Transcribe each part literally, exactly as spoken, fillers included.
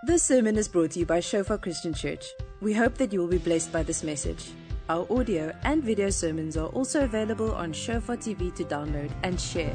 This sermon is brought to you by Shofar Christian Church. We hope that you will be blessed by this message. Our audio and video sermons are also available on Shofar T V to download and share.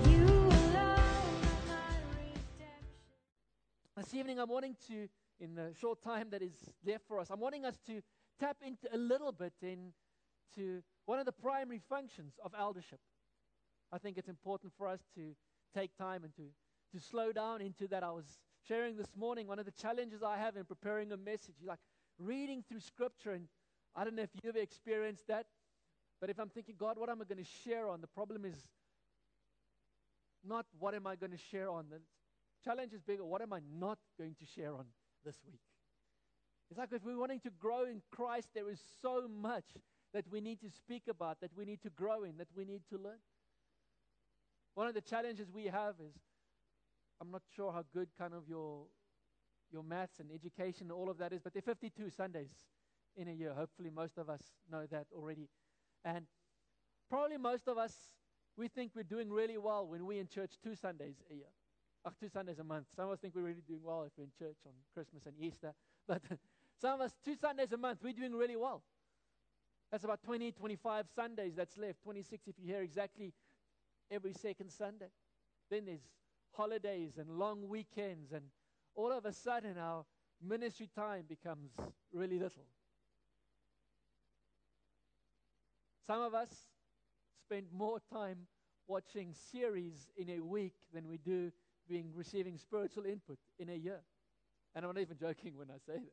This evening I'm wanting to, in the short time that is left for us, I'm wanting us to tap into a little bit into one of the primary functions of eldership. I think it's important for us to take time and to, to slow down into that. I was sharing this morning, one of the challenges I have in preparing a message, like reading through Scripture, and I don't know if you've experienced that, but if I'm thinking, God, what am I going to share on? The problem is not what am I going to share on. The challenge is bigger. What am I not going to share on this week? It's like if we're wanting to grow in Christ, there is so much that we need to speak about, that we need to grow in, that we need to learn. One of the challenges we have is, I'm not sure how good kind of your your maths and education and all of that is, but there are fifty-two Sundays in a year. Hopefully most of us know that already. And probably most of us, we think we're doing really well when we're in church two Sundays a year. Or two Sundays a month. Some of us think we're really doing well if we're in church on Christmas and Easter. But some of us, two Sundays a month, we're doing really well. That's about twenty, twenty-five Sundays that's left. twenty-six if you're here exactly every second Sunday. Then there's holidays and long weekends, and all of a sudden our ministry time becomes really little. Some of us spend more time watching series in a week than we do being receiving spiritual input in a year. And I'm not even joking when I say that.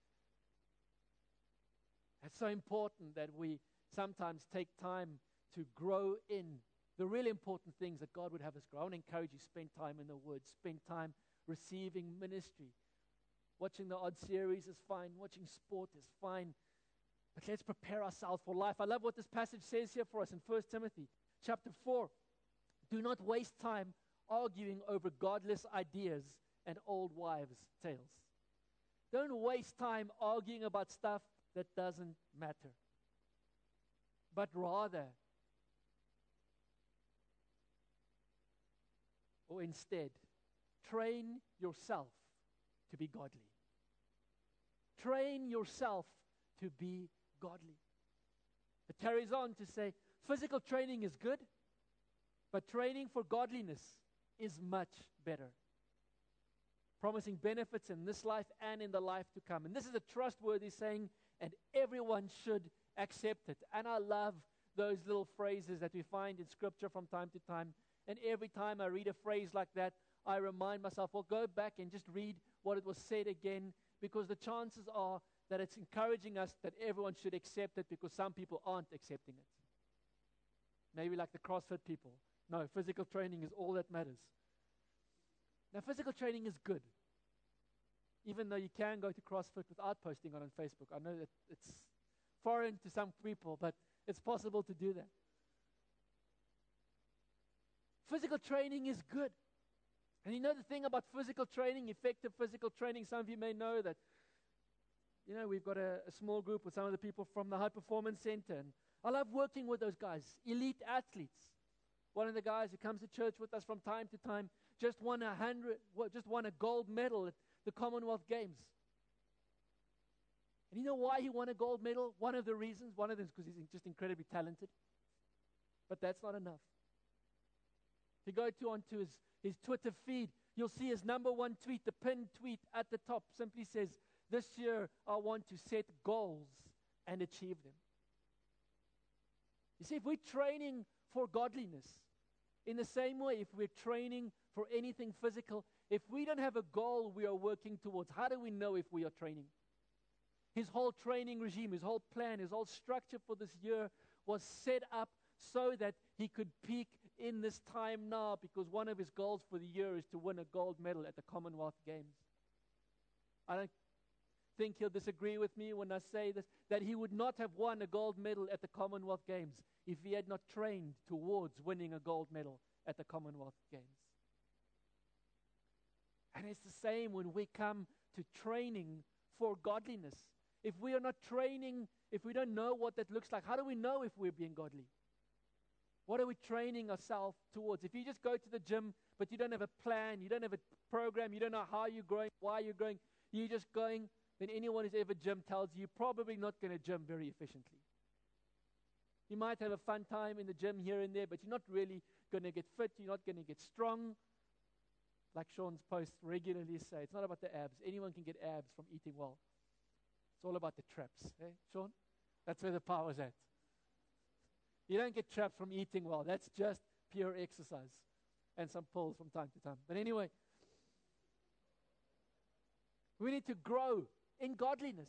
It's so important that we sometimes take time to grow in the really important things that God would have us grow. I want to encourage you, spend time in the Word, spend time receiving ministry. Watching the odd series is fine, watching sport is fine, but let's prepare ourselves for life. I love what this passage says here for us in First Timothy chapter four. Do not waste time arguing over godless ideas and old wives' tales. Don't waste time arguing about stuff that doesn't matter, but rather, or instead, train yourself to be godly. Train yourself to be godly. It carries on to say, physical training is good, but training for godliness is much better, promising benefits in this life and in the life to come. And this is a trustworthy saying, and everyone should accept it. And I love those little phrases that we find in Scripture from time to time. And every time I read a phrase like that, I remind myself, well, go back and just read what it was said again, because the chances are that it's encouraging us that everyone should accept it, because some people aren't accepting it. Maybe like the CrossFit people. No, physical training is all that matters. Now, physical training is good, even though you can go to CrossFit without posting it on Facebook. I know that it's foreign to some people, but it's possible to do that. Physical training is good. And you know the thing about physical training, effective physical training, some of you may know that, you know, we've got a, a small group with some of the people from the High Performance Center. And I love working with those guys, elite athletes. One of the guys who comes to church with us from time to time just won a hundred, well, just won a gold medal at the Commonwealth Games. And you know why he won a gold medal? One of the reasons, one of them is because he's just incredibly talented. But that's not enough. If you go to onto his, his Twitter feed, you'll see his number one tweet, the pinned tweet at the top, simply says, this year I want to set goals and achieve them. You see, if we're training for godliness, in the same way, if we're training for anything physical, if we don't have a goal we are working towards, how do we know if we are training? His whole training regime, his whole plan, his whole structure for this year was set up so that he could peak in this time now, because one of his goals for the year is to win a gold medal at the Commonwealth Games. I don't think he'll disagree with me when I say this, that he would not have won a gold medal at the Commonwealth Games if he had not trained towards winning a gold medal at the Commonwealth Games. And it's the same when we come to training for godliness. If we are not training, if we don't know what that looks like, how do we know if we're being godly? What are we training ourselves towards? If you just go to the gym, but you don't have a plan, you don't have a program, you don't know how you're growing, why you're growing, you're just going, then anyone who's ever gym tells you you're probably not going to gym very efficiently. You might have a fun time in the gym here and there, but you're not really going to get fit, you're not going to get strong. Like Sean's posts regularly say, it's not about the abs. Anyone can get abs from eating well. It's all about the traps. Eh, Sean? That's where the power's at. You don't get trapped from eating well. That's just pure exercise and some pills from time to time. But anyway, we need to grow in godliness.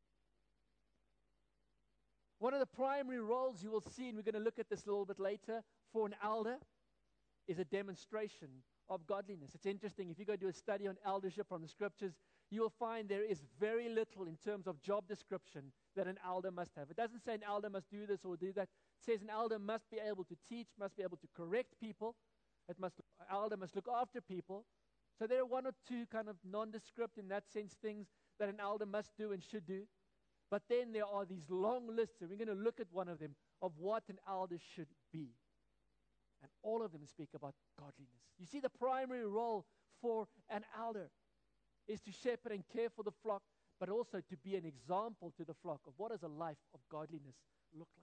One of the primary roles you will see, and we're going to look at this a little bit later, for an elder is a demonstration of godliness. It's interesting. If you go do a study on eldership from the scriptures, you will find there is very little in terms of job description that an elder must have. It doesn't say an elder must do this or do that. It says an elder must be able to teach, must be able to correct people. It must, an elder must look after people. So there are one or two kind of nondescript in that sense things that an elder must do and should do. But then there are these long lists, and we're going to look at one of them, of what an elder should be. And all of them speak about godliness. You see, the primary role for an elder is to shepherd and care for the flock, but also to be an example to the flock of what does a life of godliness look like.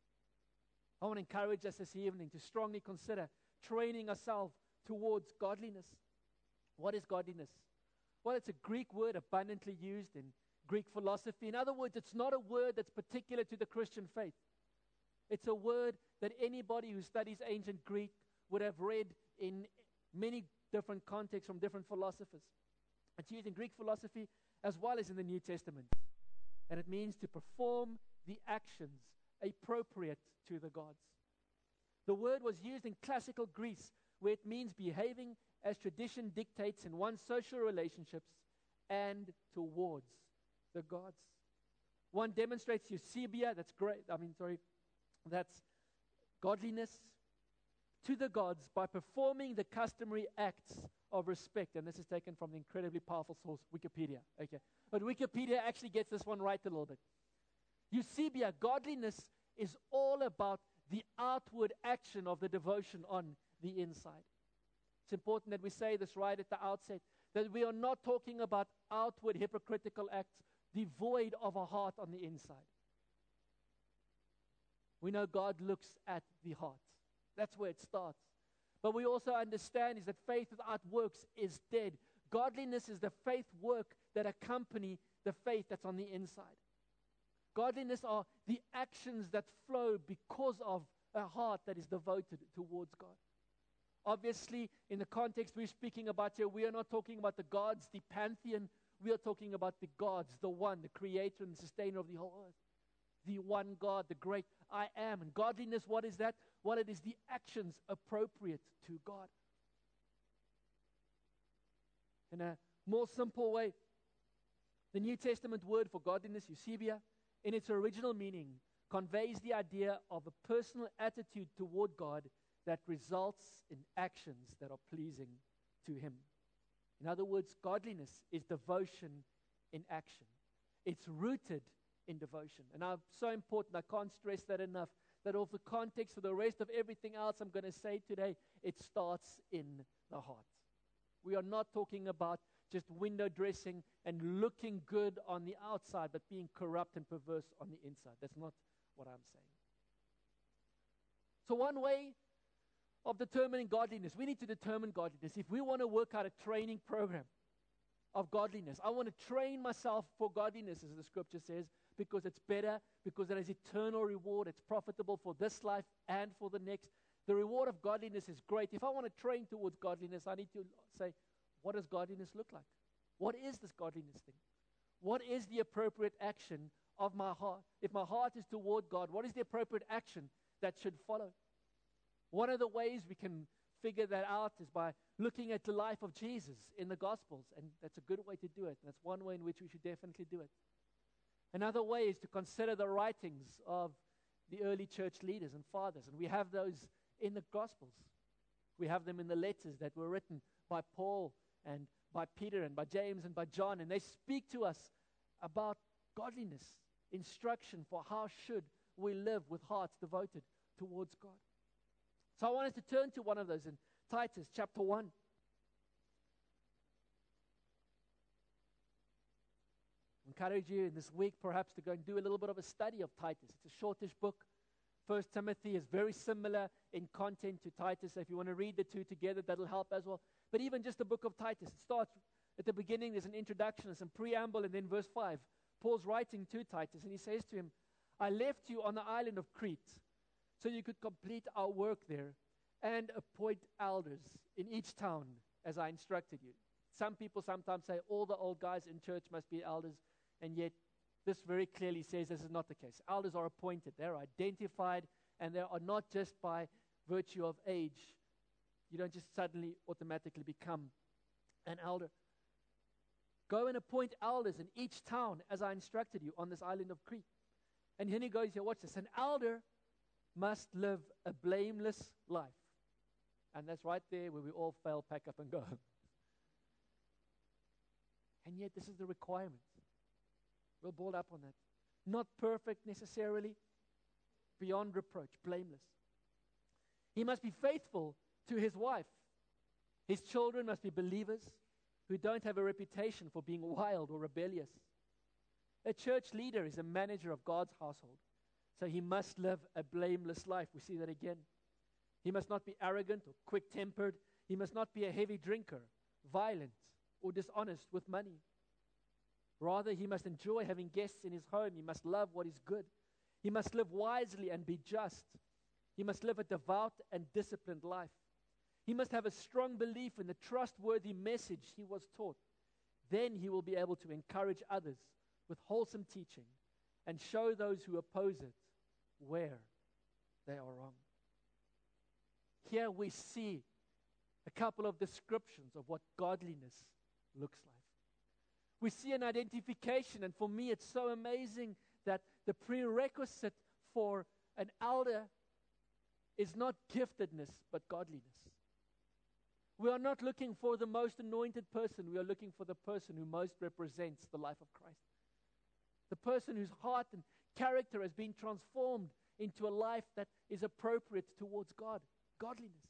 I want to encourage us this evening to strongly consider training ourselves towards godliness. What is godliness? Well, it's a Greek word abundantly used in Greek philosophy. In other words, it's not a word that's particular to the Christian faith. It's a word that anybody who studies ancient Greek would have read in many different contexts from different philosophers. It's used in Greek philosophy as well as in the New Testament. And it means to perform the actions appropriate to the gods. The word was used in classical Greece, where it means behaving as tradition dictates in one's social relationships and towards the gods. One demonstrates Eusebia, that's great, I mean, sorry, that's godliness to the gods by performing the customary acts of respect. And this is taken from the incredibly powerful source, Wikipedia. Okay, but Wikipedia actually gets this one right a little bit. Eusebia, godliness is all about the outward action of the devotion on the inside. It's important that we say this right at the outset, that we are not talking about outward hypocritical acts devoid of a heart on the inside. We know God looks at the heart. That's where it starts. But we also understand is that faith without works is dead. Godliness is the faith work that accompany the faith that's on the inside. Godliness are the actions that flow because of a heart that is devoted towards God. Obviously, in the context we're speaking about here, we are not talking about the gods, the pantheon. We are talking about the gods, the one, the creator and sustainer of the whole earth. The one God, the great I am. And godliness, what is that? Well, it is the actions appropriate to God. In a more simple way, the New Testament word for godliness, Eusebia, in its original meaning, conveys the idea of a personal attitude toward God that results in actions that are pleasing to Him. In other words, godliness is devotion in action. It's rooted in devotion. And now, so important, I can't stress that enough, that of the context of the rest of everything else I'm going to say today, it starts in the heart. We are not talking about just window dressing and looking good on the outside, but being corrupt and perverse on the inside. That's not what I'm saying. So one way of determining godliness, we need to determine godliness. If we want to work out a training program of godliness, I want to train myself for godliness, as the scripture says, because it's better, because it has eternal reward, it's profitable for this life and for the next. The reward of godliness is great. If I want to train towards godliness, I need to say, what does godliness look like? What is this godliness thing? What is the appropriate action of my heart? If my heart is toward God, what is the appropriate action that should follow? One of the ways we can figure that out is by looking at the life of Jesus in the Gospels, and that's a good way to do it. That's one way in which we should definitely do it. Another way is to consider the writings of the early church leaders and fathers, and we have those in the Gospels. We have them in the letters that were written by Paul and by Peter and by James and by John, and they speak to us about godliness, instruction for how should we live with hearts devoted towards God. So I want us to turn to one of those in Titus chapter one. I encourage you in this week perhaps to go and do a little bit of a study of Titus. It's a shortish book. First Timothy is very similar in content to Titus. So if you want to read the two together, that'll help as well. But even just the book of Titus, it starts at the beginning, there's an introduction, there's some preamble, and then verse five. Paul's writing to Titus, and he says to him, I left you on the island of Crete so you could complete our work there and appoint elders in each town as I instructed you. Some people sometimes say all the old guys in church must be elders, and yet this very clearly says this is not the case. Elders are appointed, they're identified, and they are not just by virtue of age. You don't just suddenly automatically become an elder. Go and appoint elders in each town as I instructed you on this island of Crete. And then he goes here, watch this. An elder must live a blameless life. And that's right there where we all fail, pack up and go. And yet this is the requirement. We'll board up on that. Not perfect necessarily, beyond reproach, blameless. He must be faithful to his wife. His children must be believers who don't have a reputation for being wild or rebellious. A church leader is a manager of God's household, so he must live a blameless life. We see that again. He must not be arrogant or quick-tempered. He must not be a heavy drinker, violent, or dishonest with money. Rather, he must enjoy having guests in his home. He must love what is good. He must live wisely and be just. He must live a devout and disciplined life. He must have a strong belief in the trustworthy message he was taught. Then he will be able to encourage others with wholesome teaching and show those who oppose it where they are wrong. Here we see a couple of descriptions of what godliness looks like. We see an identification, and for me it's so amazing that the prerequisite for an elder is not giftedness, but godliness. We are not looking for the most anointed person. We are looking for the person who most represents the life of Christ. The person whose heart and character has been transformed into a life that is appropriate towards God. Godliness.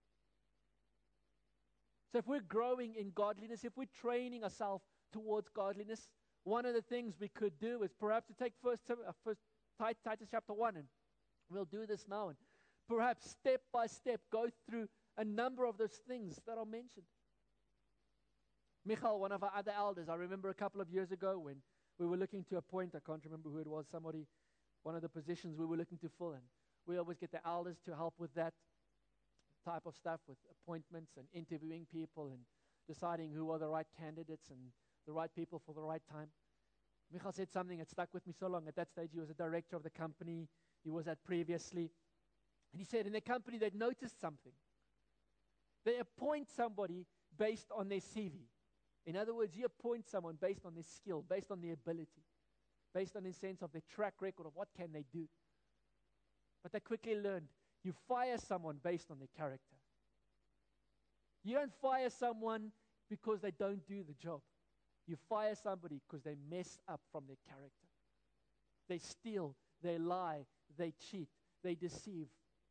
So if we're growing in godliness, if we're training ourselves towards godliness, one of the things we could do is perhaps to take first, uh, first Titus chapter one, and we'll do this now, and perhaps step by step go through a number of those things that are mentioned. Michal, one of our other elders, I remember a couple of years ago when we were looking to appoint, I can't remember who it was, somebody, one of the positions we were looking to fill in. We always get the elders to help with that type of stuff, with appointments and interviewing people and deciding who are the right candidates and the right people for the right time. Michal said something that stuck with me so long. At that stage, he was a director of the company he was at previously. And he said in the company they'd noticed something. They appoint somebody based on their C V. In other words, you appoint someone based on their skill, based on their ability, based on the sense of their track record of what can they do. But they quickly learned, you fire someone based on their character. You don't fire someone because they don't do the job. You fire somebody because they mess up from their character. They steal, they lie, they cheat, they deceive.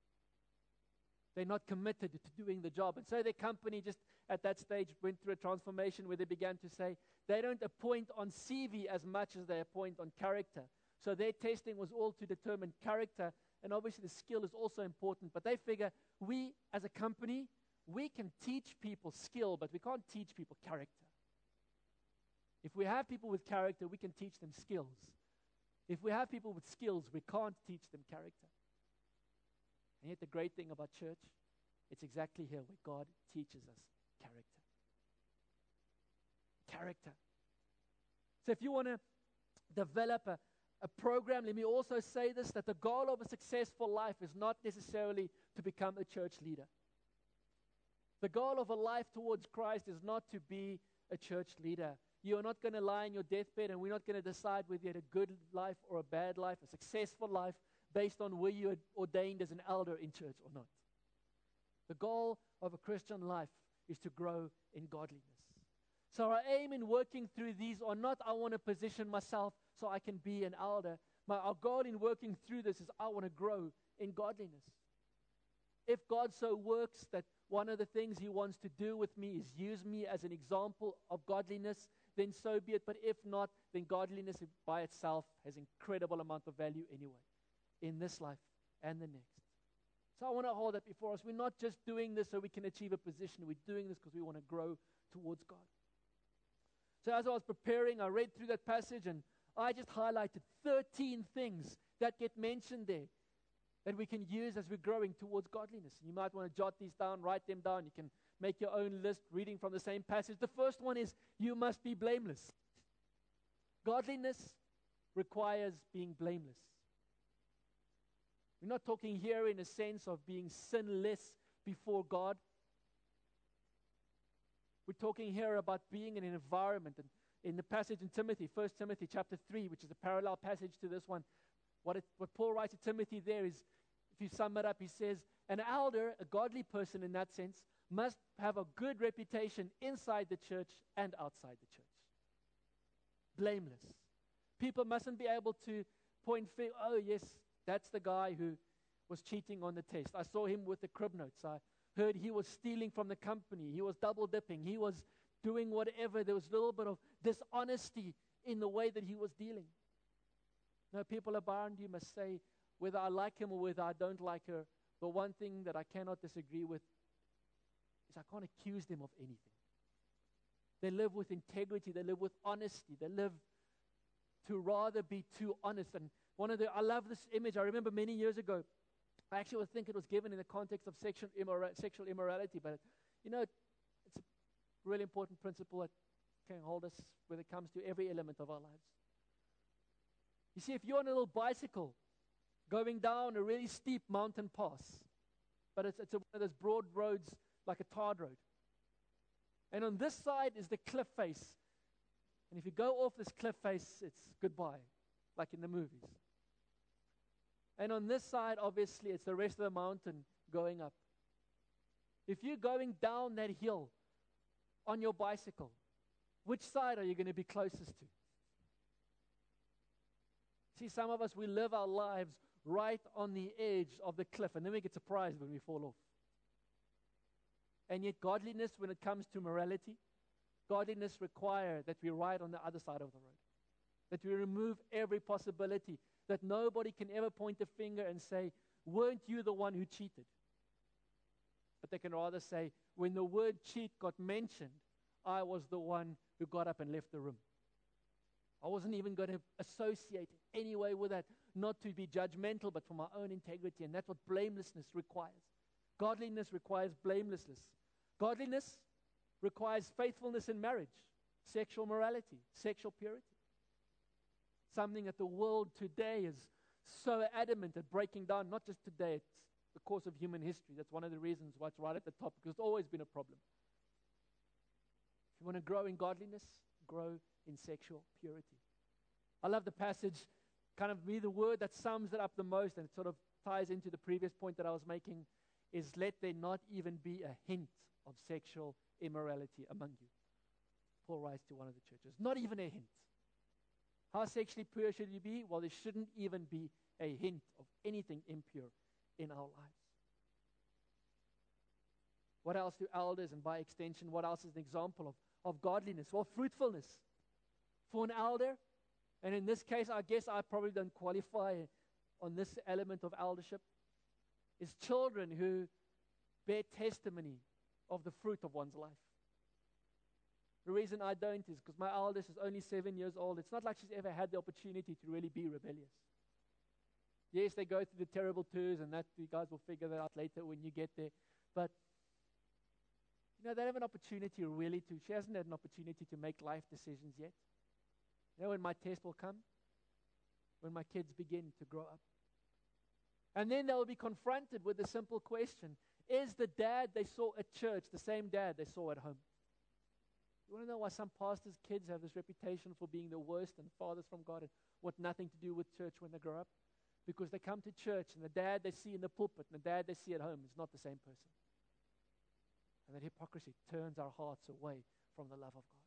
They're not committed to doing the job. And so their company just at that stage went through a transformation where they began to say they don't appoint on C V as much as they appoint on character. So their testing was all to determine character, and obviously the skill is also important. But they figure we as a company, we can teach people skill, but we can't teach people character. If we have people with character, we can teach them skills. If we have people with skills, we can't teach them character. And yet the great thing about church, it's exactly here where God teaches us character. Character. So if you want to develop a, a program, let me also say this, that the goal of a successful life is not necessarily to become a church leader. The goal of a life towards Christ is not to be a church leader. You are not going to lie in your deathbed, and we're not going to decide whether you had a good life or a bad life, a successful life, based on where you are ordained as an elder in church or not. The goal of a Christian life is to grow in godliness. So our aim in working through these are not, I want to position myself so I can be an elder. My, our goal in working through this is I want to grow in godliness. If God so works that one of the things He wants to do with me is use me as an example of godliness, then so be it. But if not, then godliness by itself has incredible amount of value anyway, in this life and the next. So I want to hold that before us. We're not just doing this so we can achieve a position. We're doing this because we want to grow towards God. So as I was preparing, I read through that passage, and I just highlighted thirteen things that get mentioned there that we can use as we're growing towards godliness. You might want to jot these down, write them down. You can make your own list reading from the same passage. The first one is you must be blameless. Godliness requires being blameless. We're not talking here in a sense of being sinless before God. We're talking here about being in an environment. And in the passage in Timothy, First Timothy chapter three, which is a parallel passage to this one, what, it, what Paul writes to Timothy there is, if you sum it up, he says, an elder, a godly person in that sense, must have a good reputation inside the church and outside the church. Blameless. People mustn't be able to point finger, oh yes, that's the guy who was cheating on the test. I saw him with the crib notes. I heard he was stealing from the company. He was double dipping. He was doing whatever. There was a little bit of dishonesty in the way that he was dealing. No, people around you must say, whether I like him or whether I don't like her, the one thing that I cannot disagree with is I can't accuse them of anything. They live with integrity. They live with honesty. They live to rather be too honest. And one of the, I love this image. I remember many years ago, I actually would think it was given in the context of sexual, immora- sexual immorality, but you know, it's a really important principle that can hold us when it comes to every element of our lives. You see, if you're on a little bicycle going down a really steep mountain pass, but it's, it's a, one of those broad roads like a tarred road, and on this side is the cliff face, and if you go off this cliff face, it's goodbye, like in the movies. And on this side, obviously, it's the rest of the mountain going up. If you're going down that hill on your bicycle, which side are you going to be closest to? See, some of us, we live our lives right on the edge of the cliff, and then we get surprised when we fall off. And yet godliness, when it comes to morality, godliness requires that we ride on the other side of the road, that we remove every possibility, that nobody can ever point a finger and say, weren't you the one who cheated? But they can rather say, when the word cheat got mentioned, I was the one who got up and left the room. I wasn't even going to associate in any way with that, not to be judgmental, but for my own integrity. And that's what blamelessness requires. Godliness requires blamelessness. Godliness requires faithfulness in marriage, sexual morality, sexual purity. Something that the world today is so adamant at breaking down, not just today, it's the course of human history. That's one of the reasons why it's right at the top, because it's always been a problem. If you want to grow in godliness, grow in sexual purity. I love the passage, kind of me, the word that sums it up the most, and it sort of ties into the previous point that I was making, is let there not even be a hint of sexual immorality among you. Paul writes to one of the churches, not even a hint. How sexually pure should you be? Well, there shouldn't even be a hint of anything impure in our lives. What else do elders, and by extension, what else is an example of, of godliness? Well, fruitfulness. For an elder, and in this case, I guess I probably don't qualify on this element of eldership, is children who bear testimony of the fruit of one's life. The reason I don't is because my eldest is only seven years old. It's not like she's ever had the opportunity to really be rebellious. Yes, they go through the terrible twos, and that you guys will figure that out later when you get there. But, you know, they have an opportunity really to, she hasn't had an opportunity to make life decisions yet. You know, when my test will come, when my kids begin to grow up. And then they'll be confronted with the simple question, is the dad they saw at church the same dad they saw at home? You want to know why some pastors' kids have this reputation for being the worst and fathers from God and want nothing to do with church when they grow up? Because they come to church and the dad they see in the pulpit and the dad they see at home is not the same person. And that hypocrisy turns our hearts away from the love of God.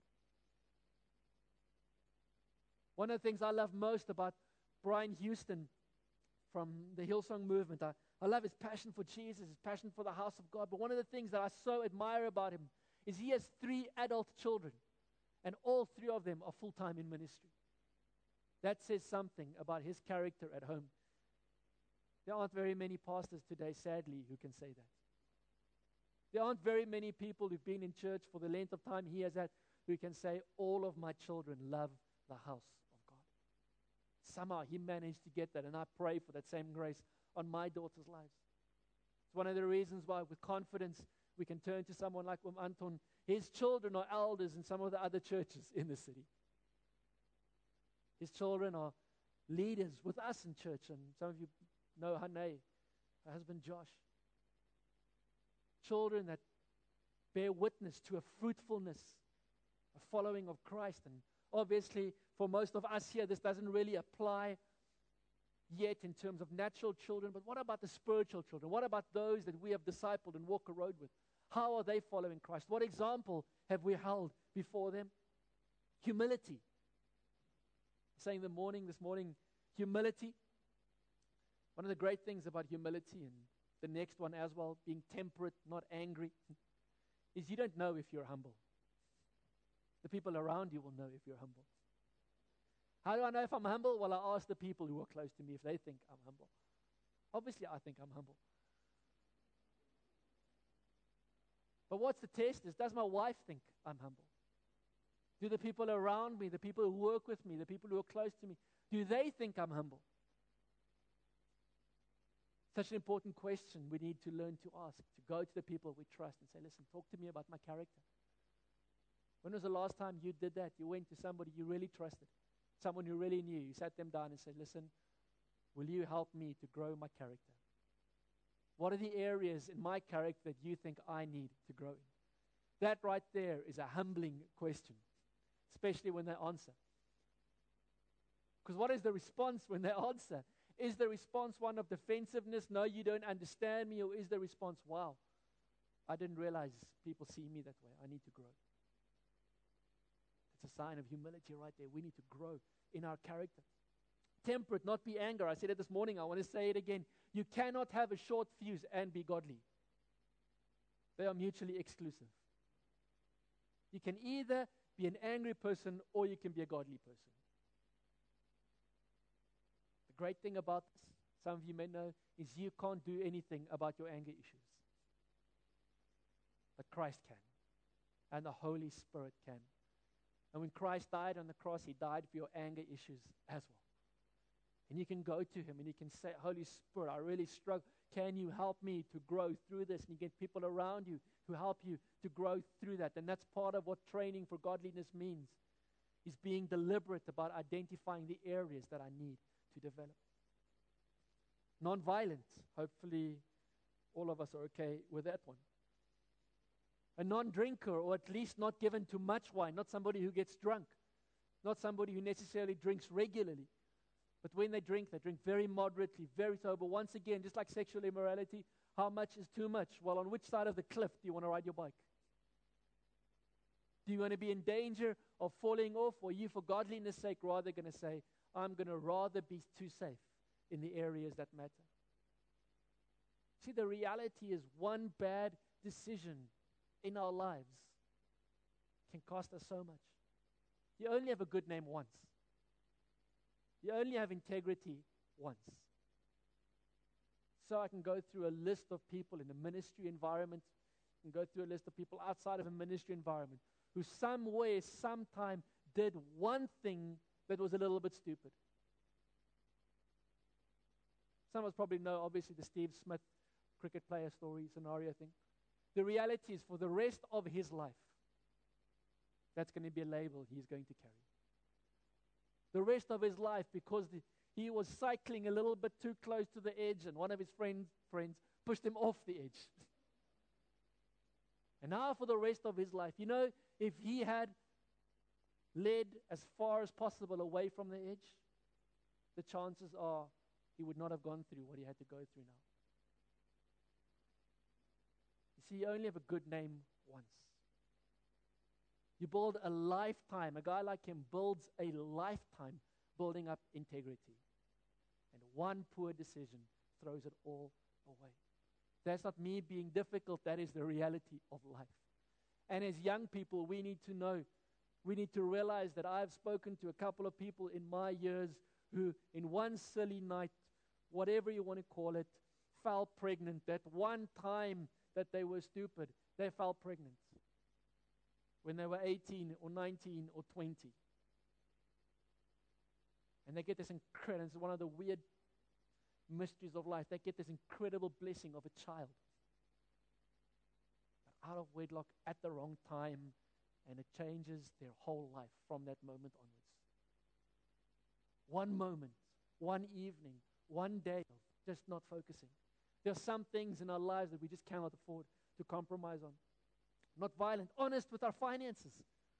One of the things I love most about Brian Houston from the Hillsong movement. I, I love his passion for Jesus, his passion for the house of God. But one of the things that I so admire about him is he has three adult children, and all three of them are full-time in ministry. That says something about his character at home. There aren't very many pastors today, sadly, who can say that. There aren't very many people who've been in church for the length of time he has had who can say, all of my children love the house of God. Somehow he managed to get that, and I pray for that same grace on my daughter's lives. It's one of the reasons why with confidence we can turn to someone like Um Anton. His children are elders in some of the other churches in the city. His children are leaders with us in church, and some of you know Hane, her husband Josh. Children that bear witness to a fruitfulness, a following of Christ. And obviously, for most of us here, this doesn't really apply yet in terms of natural children, but what about the spiritual children? What about those that we have discipled and walk a road with? How are they following Christ? What example have we held before them? Humility. Saying the morning, this morning, humility. One of the great things about humility, and the next one as well, being temperate, not angry, is you don't know if you're humble. The people around you will know if you're humble. How do I know if I'm humble? Well, I ask the people who are close to me if they think I'm humble. Obviously, I think I'm humble. But what's the test is, does my wife think I'm humble? Do the people around me, the people who work with me, the people who are close to me, do they think I'm humble? Such an important question we need to learn to ask, to go to the people we trust and say, listen, talk to me about my character. When was the last time you did that? You went to somebody you really trusted, someone you really knew. You sat them down and said, listen, will you help me to grow my character? What are the areas in my character that you think I need to grow in? That right there is a humbling question, especially when they answer. Because what is the response when they answer? Is the response one of defensiveness? No, you don't understand me. Or is the response, wow, I didn't realize people see me that way. I need to grow. It's a sign of humility right there. We need to grow in our character. Temperate, not be anger. I said it this morning. I want to say it again. You cannot have a short fuse and be godly. They are mutually exclusive. You can either be an angry person or you can be a godly person. The great thing about this, some of you may know, is you can't do anything about your anger issues. But Christ can. And the Holy Spirit can. And when Christ died on the cross, he died for your anger issues as well. And you can go to him and you can say, Holy Spirit, I really struggle. Can you help me to grow through this? And you get people around you who help you to grow through that. And that's part of what training for godliness means, is being deliberate about identifying the areas that I need to develop. Non-violent. Hopefully all of us are okay with that one. A non-drinker, or at least not given to much wine, not somebody who gets drunk, not somebody who necessarily drinks regularly. But when they drink, they drink very moderately, very sober. Once again, just like sexual immorality, how much is too much? Well, on which side of the cliff do you want to ride your bike? Do you want to be in danger of falling off, or are you, for godliness' sake, rather going to say, I'm going to rather be too safe in the areas that matter? See, the reality is one bad decision in our lives can cost us so much. You only have a good name once. You only have integrity once. So I can go through a list of people in a ministry environment, and go through a list of people outside of a ministry environment who somewhere, sometime did one thing that was a little bit stupid. Some of us probably know, obviously, the Steve Smith cricket player story scenario thing. The reality is, for the rest of his life, that's going to be a label he's going to carry. The rest of his life, because the, he was cycling a little bit too close to the edge, and one of his friend, friends pushed him off the edge. And now for the rest of his life, you know, if he had led as far as possible away from the edge, the chances are he would not have gone through what he had to go through now. You see, you only have a good name once. You build a lifetime. A guy like him builds a lifetime building up integrity. And one poor decision throws it all away. That's not me being difficult. That is the reality of life. And as young people, we need to know, we need to realize that I've spoken to a couple of people in my years who, in one silly night, whatever you want to call it, fell pregnant. That one time that they were stupid, they fell pregnant when they were eighteen or nineteen or twenty. And they get this incredible, it's one of the weird mysteries of life. They get this incredible blessing of a child. But out of wedlock at the wrong time, and it changes their whole life from that moment onwards. One moment, one evening, one day of just not focusing. There are some things in our lives that we just cannot afford to compromise on. Not violent, honest with our finances.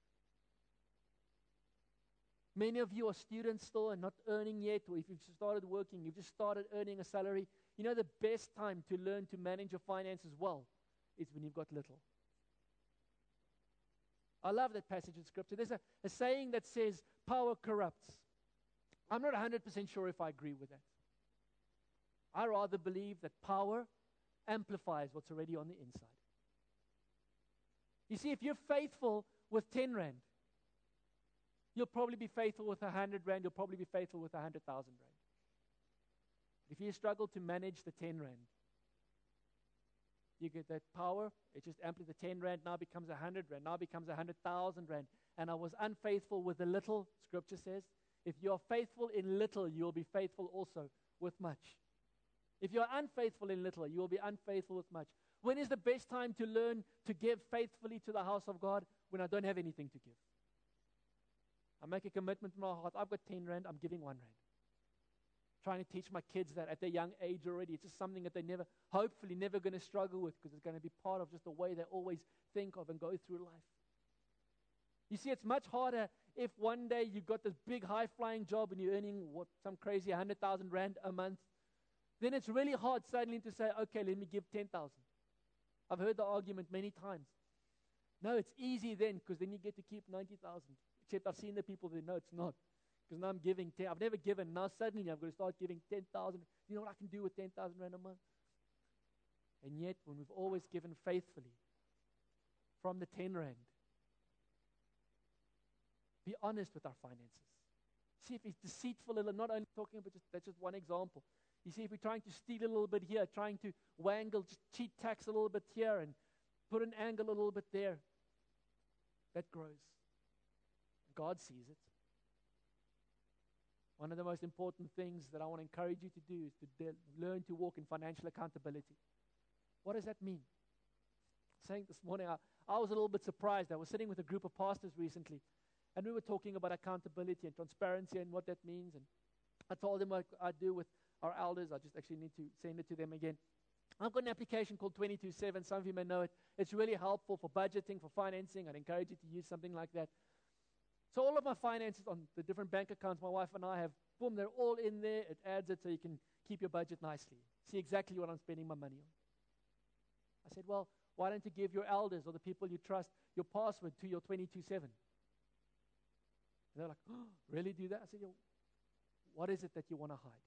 Many of you are students still and not earning yet, or if you've started working, you've just started earning a salary. You know the best time to learn to manage your finances well is when you've got little. I love that passage in Scripture. There's a, a saying that says, power corrupts. I'm not one hundred percent sure if I agree with that. I rather believe that power amplifies what's already on the inside. You see, if you're faithful with ten rand, you'll probably be faithful with one hundred rand, you'll probably be faithful with one hundred thousand rand. If you struggle to manage the ten rand, you get that power, it just amplifies. The ten rand now becomes one hundred rand, now becomes one hundred thousand rand. And I was unfaithful with the little, Scripture says. If you are faithful in little, you will be faithful also with much. If you are unfaithful in little, you will be unfaithful with much. When is the best time to learn to give faithfully to the house of God? When I don't have anything to give. I make a commitment in my heart. I've got ten rand, I'm giving one rand. Trying to teach my kids that at their young age already. It's just something that they never, hopefully never going to struggle with, because it's going to be part of just the way they always think of and go through life. You see, it's much harder if one day you've got this big high-flying job and you're earning what, some crazy one hundred thousand rand a month. Then it's really hard suddenly to say, okay, let me give ten thousand. I've heard the argument many times. No, it's easy then, because then you get to keep ninety thousand. Except I've seen the people that know it's not. Because now I'm giving ten. I've never given. Now suddenly I'm going to start giving ten thousand. You know what I can do with ten thousand rand a month? And yet, when we've always given faithfully from the ten rand, be honest with our finances. See if it's deceitful. Not only talking about just, that's just one example. You see, if we're trying to steal a little bit here, trying to wangle, just cheat tax a little bit here, and put an angle a little bit there, that grows. God sees it. One of the most important things that I want to encourage you to do is to de- learn to walk in financial accountability. What does that mean? Saying this morning, I, I was a little bit surprised. I was sitting with a group of pastors recently, and we were talking about accountability and transparency and what that means. And I told them what I do with our elders. I just actually need to send it to them again. I've got an application called twenty-two seven. Some of you may know it. It's really helpful for budgeting, for financing. I'd encourage you to use something like that. So all of my finances on the different bank accounts my wife and I have, boom, they're all in there. It adds it so you can keep your budget nicely. See exactly what I'm spending my money on. I said, well, why don't you give your elders or the people you trust your password to your twenty-two seven? And they're like, oh, really do that? I said, Yo, what is it that you want to hide?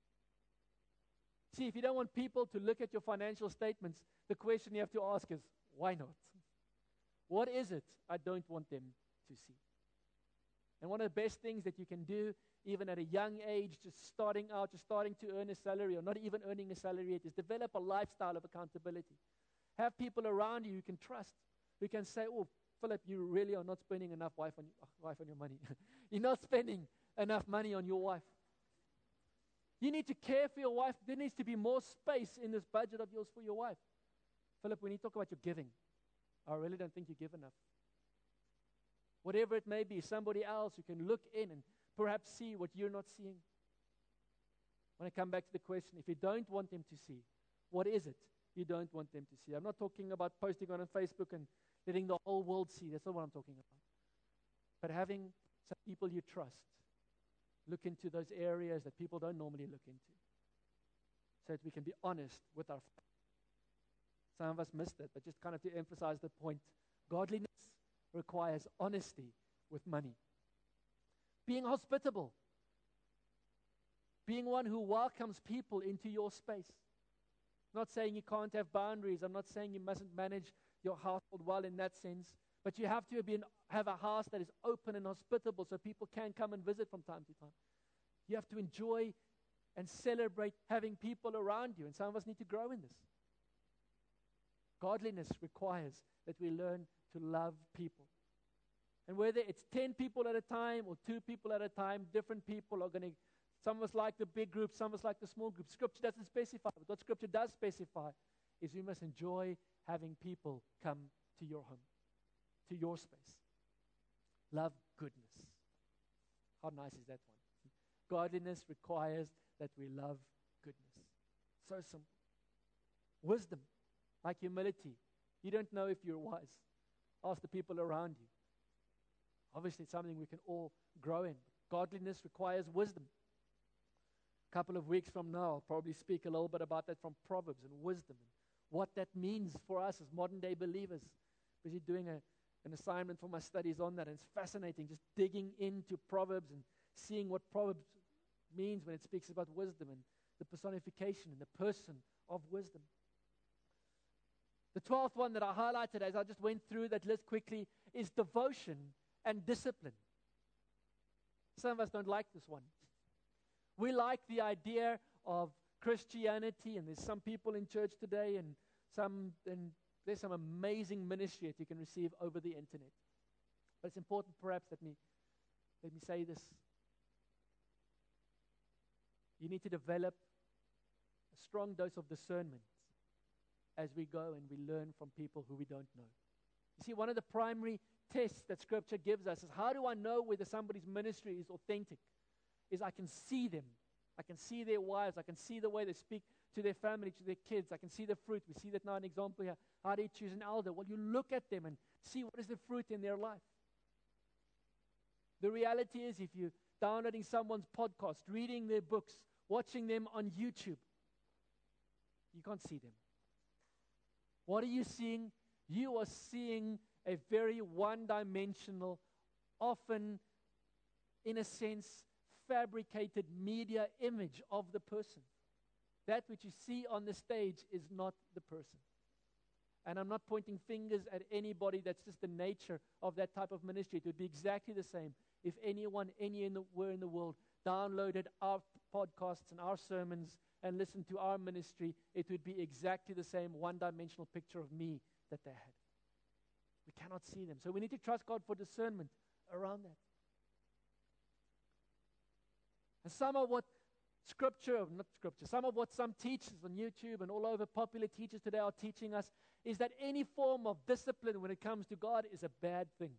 See, if you don't want people to look at your financial statements, the question you have to ask is, why not? What is it I don't want them to see? And one of the best things that you can do, even at a young age, just starting out, just starting to earn a salary, or not even earning a salary yet, is develop a lifestyle of accountability. Have people around you you can trust, who can say, oh, Philip, you really are not spending enough wife on, uh, wife on your money. You're not spending enough money on your wife. You need to care for your wife. There needs to be more space in this budget of yours for your wife. Philip, when you talk about your giving, I really don't think you give enough. Whatever it may be, somebody else who can look in and perhaps see what you're not seeing. When I come back to the question, if you don't want them to see, what is it you don't want them to see? I'm not talking about posting on Facebook and letting the whole world see. That's not what I'm talking about. But having some people you trust look into those areas that people don't normally look into, so that we can be honest with our finances. Some of us missed it, but just kind of to emphasize the point, godliness requires honesty with money. Being hospitable. being one who welcomes people into your space. I'm not saying you can't have boundaries. I'm not saying you mustn't manage your household well in that sense. But you have to be an, have a house that is open and hospitable so people can come and visit from time to time. You have to enjoy and celebrate having people around you. And some of us need to grow in this. Godliness requires that we learn to love people. And whether it's ten people at a time or two people at a time, different people are going to, some of us like the big group, some of us like the small group. Scripture doesn't specify. But what Scripture does specify is we must enjoy having people come to your home, to your space. Love goodness. How nice is that one? Godliness requires that we love goodness. So simple. Wisdom, like humility. You don't know if you're wise. Ask the people around you. Obviously, it's something we can all grow in. Godliness requires wisdom. A couple of weeks from now, I'll probably speak a little bit about that from Proverbs and wisdom and what that means for us as modern-day believers. Busy doing a, an assignment for my studies on that, and it's fascinating just digging into Proverbs and seeing what Proverbs means when it speaks about wisdom and the personification and the person of wisdom. The twelfth one that I highlighted as I just went through that list quickly is devotion and discipline. Some of us don't like this one. We like the idea of Christianity, and there's some people in church today, and some, and there's some amazing ministry that you can receive over the internet. But it's important, perhaps, let me let me say this. You need to develop a strong dose of discernment as we go and we learn from people who we don't know. You see, one of the primary tests that Scripture gives us is, how do I know whether somebody's ministry is authentic? Is I can see them. I can see their wives. I can see the way they speak to their family, to their kids. I can see the fruit. We see that now an example here. How do you choose an elder? Well, you look at them and see what is the fruit in their life. The reality is, if you're downloading someone's podcast, reading their books, watching them on YouTube, you can't see them. What are you seeing? You are seeing a very one-dimensional, often, in a sense, fabricated media image of the person. That which you see on the stage is not the person. And I'm not pointing fingers at anybody. That's just the nature of that type of ministry. It would be exactly the same if anyone anywhere in the world downloaded our podcasts and our sermons and listened to our ministry. It would be exactly the same one-dimensional picture of me that they had. We cannot see them. So we need to trust God for discernment around that. And some of what Scripture, not Scripture, some of what some teachers on YouTube and all over, popular teachers today are teaching us is that any form of discipline when it comes to God is a bad thing.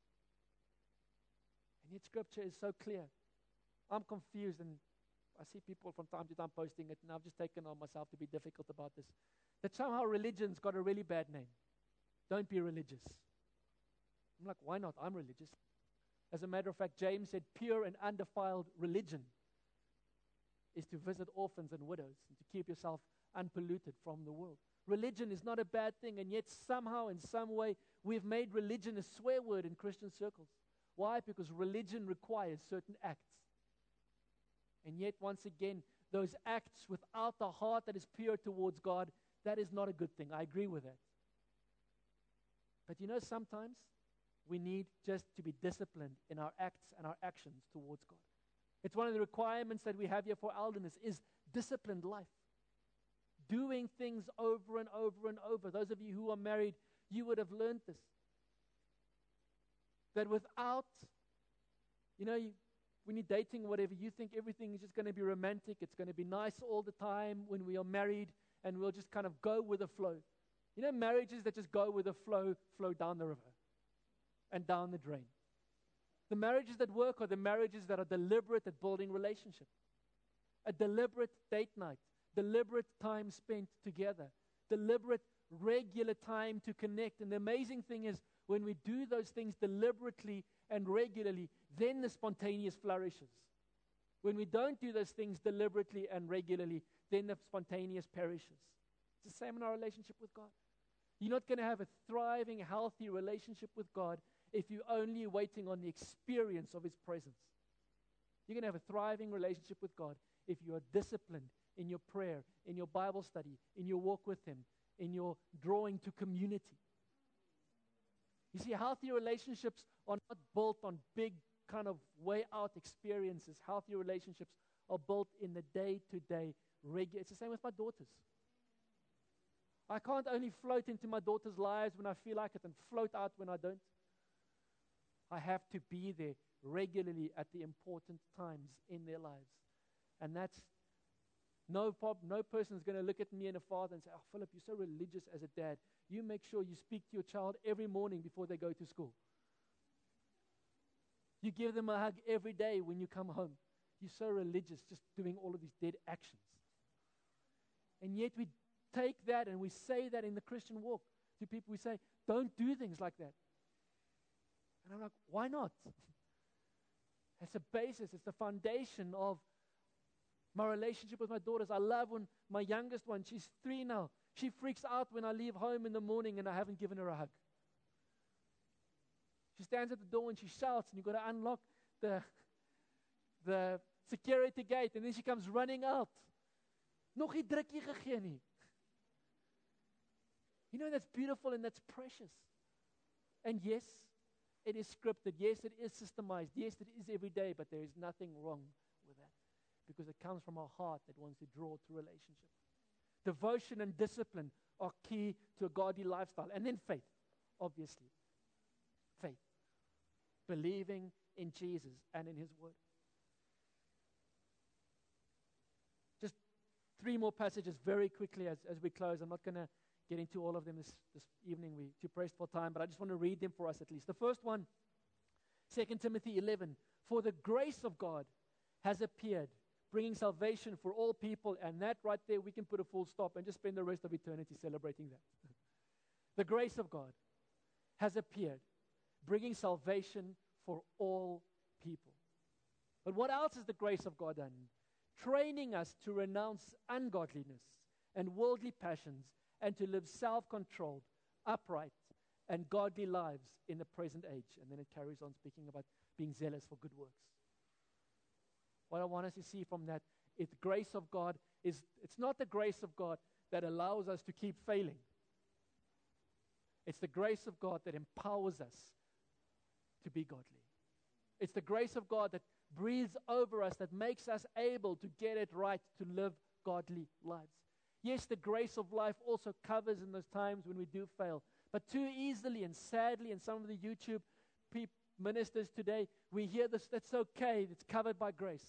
And yet Scripture is so clear. I'm confused, and I see people from time to time posting it, and I've just taken on myself to be difficult about this. That somehow religion's got a really bad name. Don't be religious. I'm like, why not? I'm religious. As a matter of fact, James said, pure and undefiled religion is to visit orphans and widows and to keep yourself unpolluted from the world. Religion is not a bad thing, and yet somehow, in some way, we've made religion a swear word in Christian circles. Why? Because religion requires certain acts. And yet, once again, those acts without the heart that is pure towards God, that is not a good thing. I agree with that. But you know, sometimes we need just to be disciplined in our acts and our actions towards God. It's one of the requirements that we have here for alderness is disciplined life. Doing things over and over and over. Those of you who are married, you would have learned this. That without, you know, you, when you're dating or whatever, you think everything is just going to be romantic. It's going to be nice all the time when we are married, and we'll just kind of go with the flow. You know, marriages that just go with the flow, flow down the river and down the drain. The marriages that work are the marriages that are deliberate at building relationship. A deliberate date night, deliberate time spent together, deliberate regular time to connect. And the amazing thing is, when we do those things deliberately and regularly, then the spontaneous flourishes. When we don't do those things deliberately and regularly, then the spontaneous perishes. It's the same in our relationship with God. You're not going to have a thriving, healthy relationship with God if you're only waiting on the experience of His presence. You're going to have a thriving relationship with God if you are disciplined in your prayer, in your Bible study, in your walk with Him, in your drawing to community. You see, healthy relationships are not built on big kind of way out experiences. Healthy relationships are built in the day-to-day regular. It's the same with my daughters. I can't only float into my daughters' lives when I feel like it and float out when I don't. I have to be there regularly at the important times in their lives. And that's, no prob- no person is going to look at me and a father and say, oh, Philip, you're so religious as a dad. You make sure you speak to your child every morning before they go to school. You give them a hug every day when you come home. You're so religious, just doing all of these dead actions. And yet we take that and we say that in the Christian walk to people. We say, don't do things like that. And I'm like, why not? It's a basis, it's the foundation of my relationship with my daughters. I love when my youngest one, she's three now, she freaks out when I leave home in the morning and I haven't given her a hug. She stands at the door and she shouts, and you've got to unlock the, the security gate, and then she comes running out. Nog nie drukkie gegee nie. You know, that's beautiful and that's precious. And yes, it is scripted. Yes, it is systemized. Yes, it is every day, but there is nothing wrong with that because it comes from a heart that wants to draw to relationship. Devotion and discipline are key to a godly lifestyle. And then faith, obviously. Faith. Believing in Jesus and in His Word. Just three more passages very quickly as, as we close. I'm not going to get into all of them this, this evening. We're too pressed for time, but I just want to read them for us at least. The first one, Second Timothy eleven. For the grace of God has appeared, bringing salvation for all people, and that right there, we can put a full stop and just spend the rest of eternity celebrating that. The grace of God has appeared, bringing salvation for all people. But what else has the grace of God done? Training us to renounce ungodliness and worldly passions and to live self-controlled, upright, and godly lives in the present age. And then it carries on speaking about being zealous for good works. What I want us to see from that is the grace of God is, it's not the grace of God that allows us to keep failing. It's the grace of God that empowers us to be godly. It's the grace of God that breathes over us, that makes us able to get it right, to live godly lives. Yes, the grace of life also covers in those times when we do fail. But too easily and sadly, in some of the YouTube pe- ministers today, we hear this, that's okay, it's covered by grace.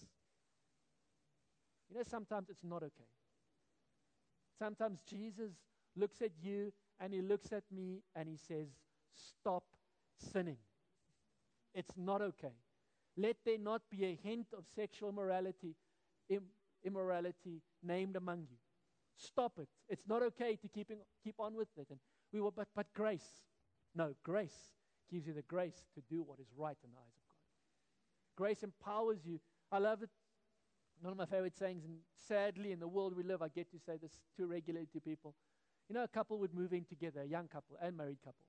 You know, sometimes it's not okay. Sometimes Jesus looks at you and He looks at me and He says, stop sinning. It's not okay. Let there not be a hint of sexual morality, Im- immorality named among you. Stop it. It's not okay to keep, in, keep on with it. And we will, but, but grace. No, grace gives you the grace to do what is right in the eyes of God. Grace empowers you. I love it. One of my favorite sayings, and sadly in the world we live, I get to say this too regularly to people. You know, a couple would move in together, a young couple and married couple,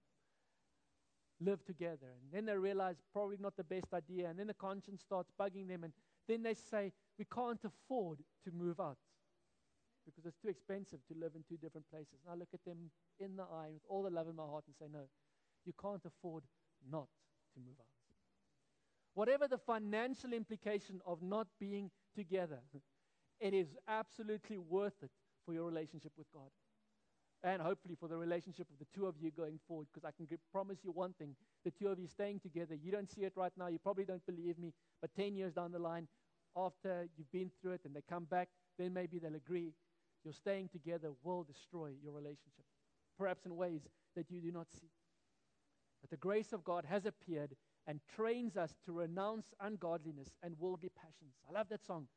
live together, and then they realize probably not the best idea, and then the conscience starts bugging them, and then they say, we can't afford to move out because it's too expensive to live in two different places. And I look at them in the eye with all the love in my heart and say, no, you can't afford not to move out. Whatever the financial implication of not being together, it is absolutely worth it for your relationship with God. And hopefully for the relationship of the two of you going forward, because I can g- promise you one thing, the two of you staying together, you don't see it right now, you probably don't believe me, but ten years down the line, after you've been through it and they come back, then maybe they'll agree. Your staying together will destroy your relationship, perhaps in ways that you do not see. But the grace of God has appeared and trains us to renounce ungodliness and worldly passions. I love that song.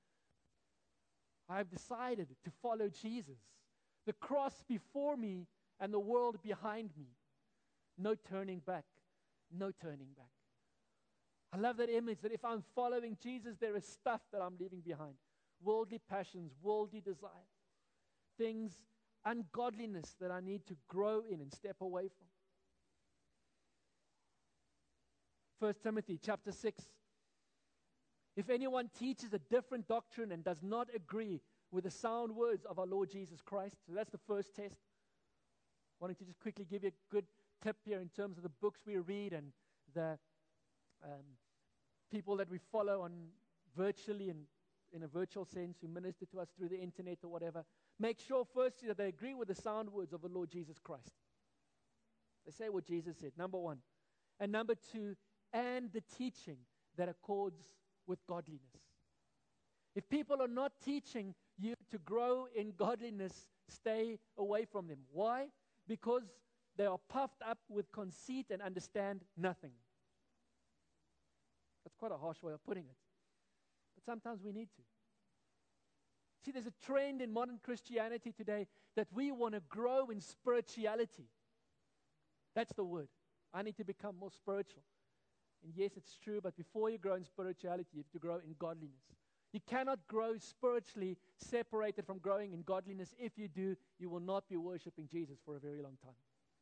I have decided to follow Jesus. The cross before me and the world behind me. No turning back. No turning back. I love that image that if I'm following Jesus, there is stuff that I'm leaving behind. Worldly passions, worldly desire. Things, ungodliness that I need to grow in and step away from. First Timothy chapter six. If anyone teaches a different doctrine and does not agree with the sound words of our Lord Jesus Christ, so that's the first test. I wanted to just quickly give you a good tip here in terms of the books we read and the um, people that we follow on virtually and in a virtual sense who minister to us through the internet or whatever. Make sure firstly that they agree with the sound words of the Lord Jesus Christ. They say what Jesus said, number one. And number two, and the teaching that accords with godliness. If people are not teaching you to grow in godliness, stay away from them. Why? Because they are puffed up with conceit and understand nothing. That's quite a harsh way of putting it. But sometimes we need to. See, there's a trend in modern Christianity today that we want to grow in spirituality. That's the word. I need to become more spiritual. And yes, it's true, but before you grow in spirituality, you have to grow in godliness. You cannot grow spiritually separated from growing in godliness. If you do, you will not be worshiping Jesus for a very long time.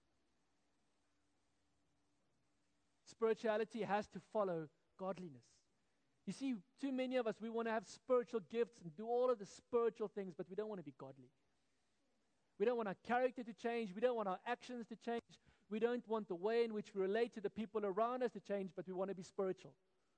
Spirituality has to follow godliness. You see, too many of us, we want to have spiritual gifts and do all of the spiritual things, but we don't want to be godly. We don't want our character to change. We don't want our actions to change. We don't want the way in which we relate to the people around us to change, but we want to be spiritual.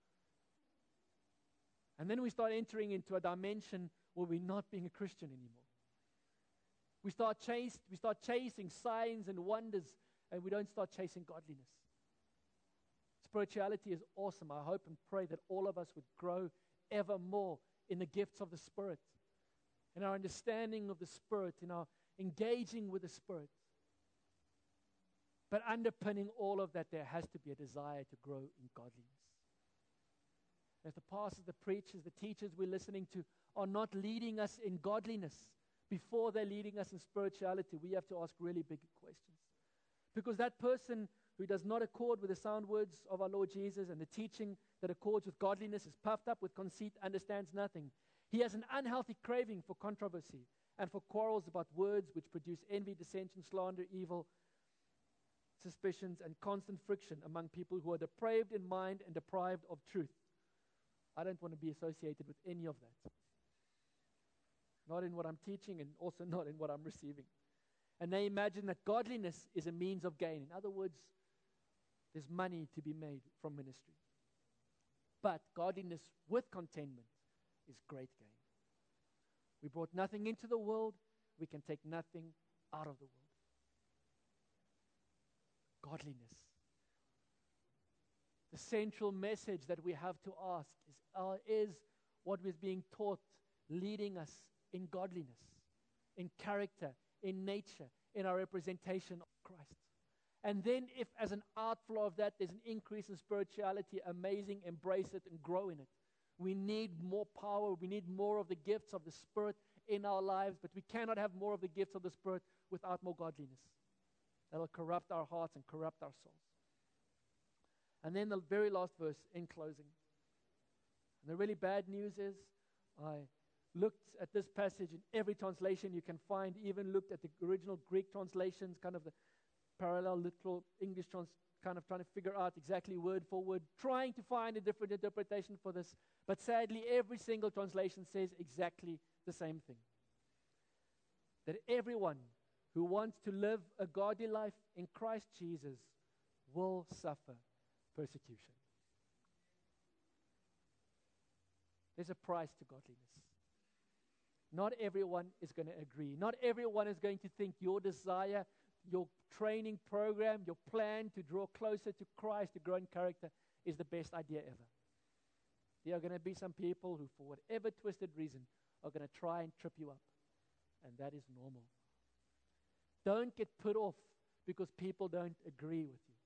And then we start entering into a dimension where we're not being a Christian anymore. We start chase, we start chasing signs and wonders, and we don't start chasing godliness. Spirituality is awesome. I hope and pray that all of us would grow ever more in the gifts of the Spirit, in our understanding of the Spirit, in our engaging with the Spirit. But underpinning all of that, there has to be a desire to grow in godliness. If the pastors, the preachers, the teachers we're listening to are not leading us in godliness before they're leading us in spirituality, we have to ask really big questions. Because that person who does not accord with the sound words of our Lord Jesus and the teaching that accords with godliness is puffed up with conceit, understands nothing. He has an unhealthy craving for controversy and for quarrels about words which produce envy, dissension, slander, evil, suspicions, and constant friction among people who are depraved in mind and deprived of truth. I don't want to be associated with any of that. Not in what I'm teaching and also not in what I'm receiving. And they imagine that godliness is a means of gain. In other words, there's money to be made from ministry. But godliness with contentment is great gain. We brought nothing into the world. We can take nothing out of the world. Godliness. The central message that we have to ask is, uh, is what is being taught leading us in godliness, in character, in nature, in our representation of Christ. And then if as an outflow of that there's an increase in spirituality, amazing, embrace it and grow in it. We need more power. We need more of the gifts of the Spirit in our lives, but we cannot have more of the gifts of the Spirit without more godliness. That will corrupt our hearts and corrupt our souls. And then the very last verse in closing. And the really bad news is, I looked at this passage in every translation you can find, even looked at the original Greek translations, kind of the parallel literal English trans, kind of trying to figure out exactly word for word, trying to find a different interpretation for this. But sadly, every single translation says exactly the same thing. That everyone who wants to live a godly life in Christ Jesus will suffer persecution. There's a price to godliness. Not everyone is going to agree. Not everyone is going to think your desire, your training program, your plan to draw closer to Christ, to grow in character, is the best idea ever. There are going to be some people who, for whatever twisted reason, are going to try and trip you up. And that is normal. Don't get put off because people don't agree with you.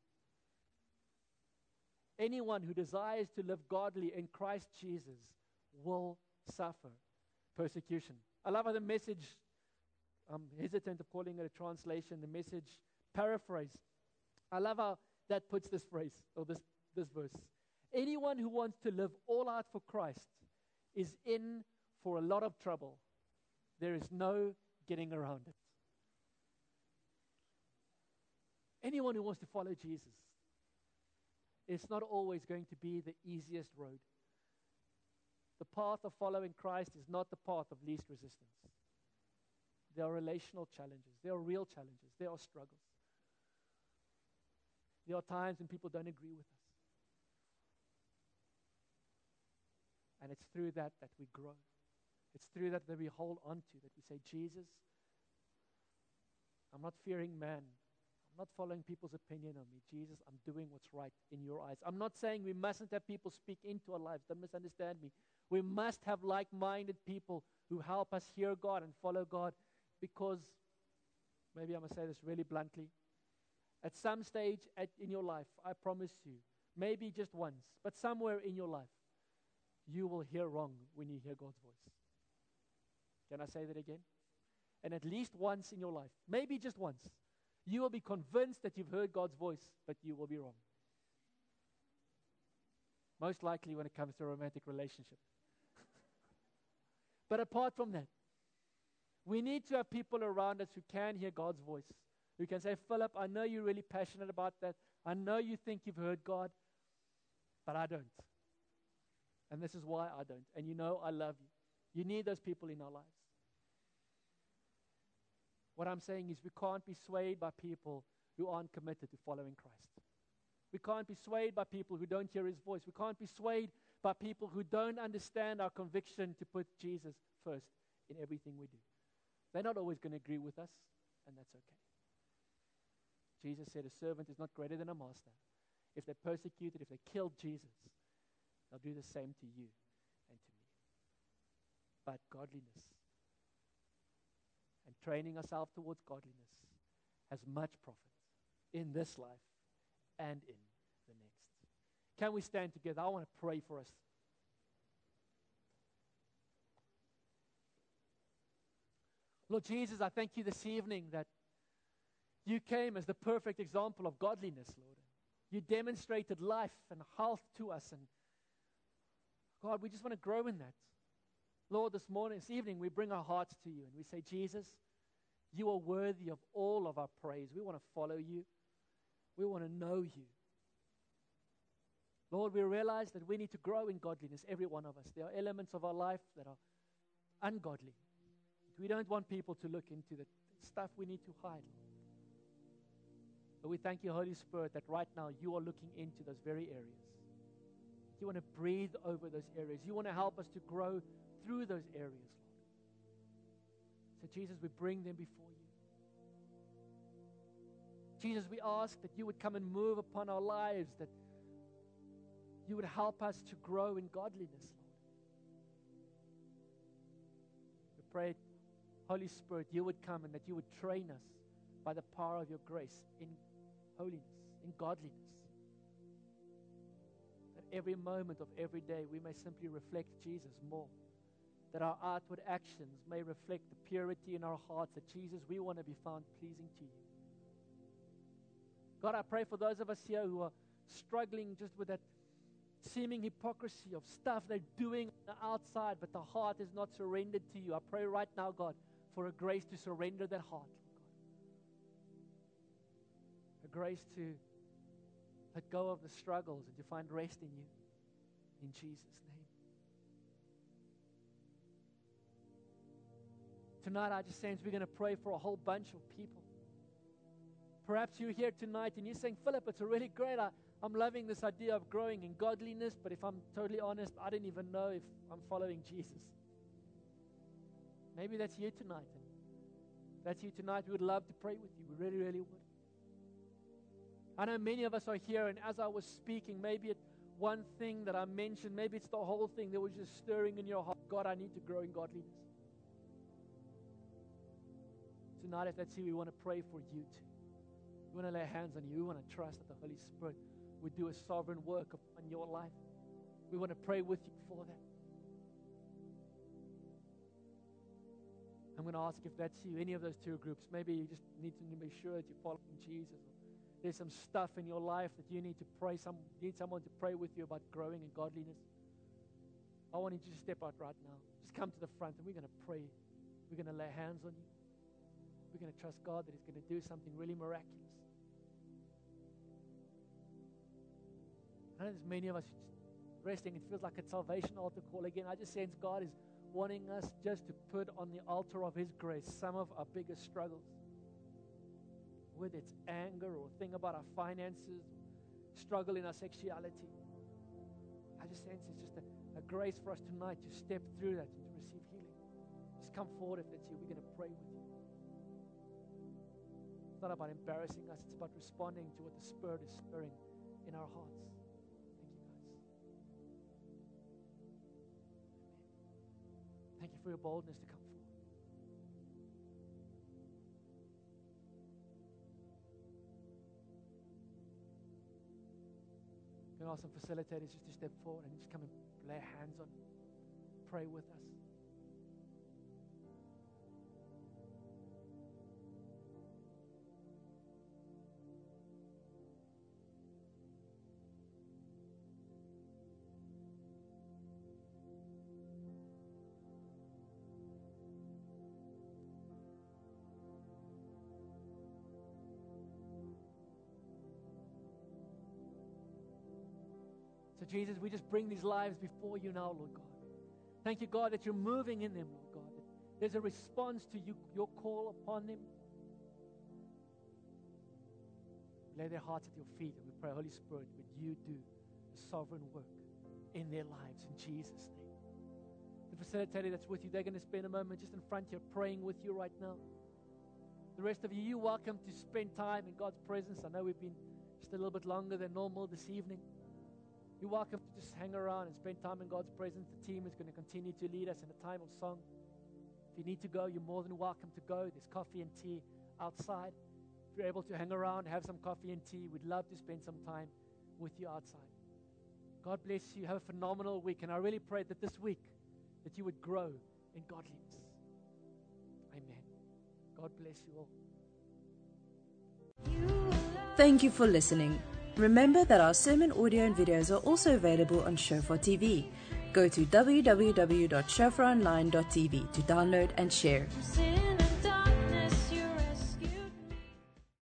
Anyone who desires to live godly in Christ Jesus will suffer persecution. I love how the message, I'm hesitant of calling it a translation, the message paraphrase. I love how that puts this phrase, or this, this verse. Anyone who wants to live all out for Christ is in for a lot of trouble. There is no getting around it. Anyone who wants to follow Jesus, it's not always going to be the easiest road. The path of following Christ is not the path of least resistance. There are relational challenges. There are real challenges. There are struggles. There are times when people don't agree with us. And it's through that that we grow. It's through that that we hold on to, that we say, Jesus, I'm not fearing man. I'm not following people's opinion on me. Jesus, I'm doing what's right in your eyes. I'm not saying we mustn't have people speak into our lives. Don't misunderstand me. We must have like-minded people who help us hear God and follow God, because, maybe I'm going to say this really bluntly, at some stage at, in your life, I promise you, maybe just once, but somewhere in your life, you will hear wrong when you hear God's voice. Can I say that again? And at least once in your life, maybe just once, you will be convinced that you've heard God's voice, but you will be wrong. Most likely when it comes to a romantic relationship. But apart from that, we need to have people around us who can hear God's voice, who can say, Philip, I know you're really passionate about that. I know you think you've heard God, but I don't. And this is why I don't. And you know I love you. You need those people in our lives. What I'm saying is we can't be swayed by people who aren't committed to following Christ. We can't be swayed by people who don't hear his voice. We can't be swayed by people who don't understand our conviction to put Jesus first in everything we do. They're not always going to agree with us, and that's okay. Jesus said a servant is not greater than a master. If they persecuted, if they killed Jesus, they'll do the same to you and to me. But godliness and training ourselves towards godliness has much profit in this life and in the next. Can we stand together? I want to pray for us. Lord Jesus, I thank you this evening that you came as the perfect example of godliness, Lord. You demonstrated life and health to us. And God, we just want to grow in that. Lord, this morning, this evening, we bring our hearts to you and we say, Jesus, you are worthy of all of our praise. We want to follow you. We want to know you. Lord, we realize that we need to grow in godliness, every one of us. There are elements of our life that are ungodly. We don't want people to look into the stuff we need to hide. But we thank you, Holy Spirit, that right now you are looking into those very areas. You want to breathe over those areas. You want to help us to grow through those areas, Lord. So, Jesus, we bring them before you. Jesus, we ask that you would come and move upon our lives, that you would help us to grow in godliness, Lord. We pray, Holy Spirit, you would come and that you would train us by the power of your grace in holiness, in godliness. That every moment of every day we may simply reflect Jesus more. That our outward actions may reflect the purity in our hearts. That Jesus, we want to be found pleasing to you. God, I pray for those of us here who are struggling just with that seeming hypocrisy of stuff they're doing on the outside, but the heart is not surrendered to you. I pray right now, God, for a grace to surrender that heart, God. A grace to let go of the struggles and to find rest in you. In Jesus' name. Tonight, I just sense we're going to pray for a whole bunch of people. Perhaps you're here tonight and you're saying, Philip, it's a really great, I, I'm loving this idea of growing in godliness, but if I'm totally honest, I don't even know if I'm following Jesus. Maybe that's you tonight. And if that's you tonight, we would love to pray with you. We really, really would. I know many of us are here, and as I was speaking, maybe it's one thing that I mentioned, maybe it's the whole thing that was just stirring in your heart. God, I need to grow in godliness. Tonight, if that's you, we want to pray for you too. We want to lay hands on you. We want to trust that the Holy Spirit would do a sovereign work upon your life. We want to pray with you for that. I'm going to ask if that's you, any of those two groups. Maybe you just need to be sure that you're following Jesus. There's some stuff in your life that you need to pray, some need someone to pray with you about growing in godliness. I want you to just step out right now. Just come to the front and we're going to pray. We're going to lay hands on you. We're going to trust God that He's going to do something really miraculous. I know there's many of us who just resting. It feels like a salvation altar call again. I just sense God is wanting us just to put on the altar of His grace some of our biggest struggles. Whether it's anger or thing about our finances, struggle in our sexuality. I just sense it's just a, a grace for us tonight to step through that and to receive healing. Just come forward if that's you. We're going to pray with you. It's not about embarrassing us. It's about responding to what the Spirit is stirring in our hearts. Thank you, guys. Thank you for your boldness to come forward. I'm going to ask some facilitators just to step forward and just come and lay hands on, pray with us. So Jesus, we just bring these lives before you now, Lord God. Thank you, God, that you're moving in them, Lord God. That there's a response to you, your call upon them. Lay their hearts at your feet, and we pray, Holy Spirit, would you do the sovereign work in their lives in Jesus' name. The facilitator that's with you, they're going to spend a moment just in front here praying with you right now. The rest of you, you're welcome to spend time in God's presence. I know we've been just a little bit longer than normal this evening. You're welcome to just hang around and spend time in God's presence. The team is going to continue to lead us in a time of song. If you need to go, you're more than welcome to go. There's coffee and tea outside. If you're able to hang around, have some coffee and tea, we'd love to spend some time with you outside. God bless you. Have a phenomenal week. And I really pray that this week that you would grow in godliness. Amen. God bless you all. Thank you for listening. Remember that our sermon audio and videos are also available on Shofar T V. Go to w w w dot shofar online dot t v to download and share.